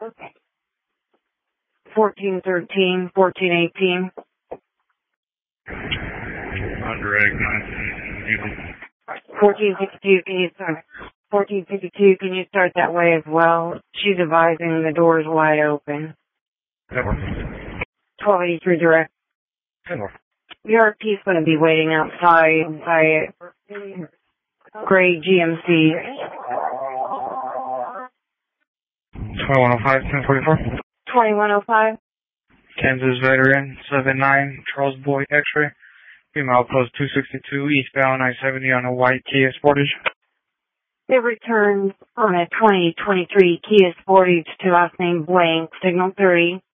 1413, 1418. Under egg, 1452, can you start? 1452, can you start that way as well? She's advising the door is wide open. 1283 direct. Your RP is going to be waiting outside by gray GMC. 2105, 1044. 2105. Kansas Veteran, 79, Charles Boy, X-ray. Female post 262, eastbound I-70 on a white Kia Sportage. It returns on a 2023 Kia Sportage to last name blank, signal 30.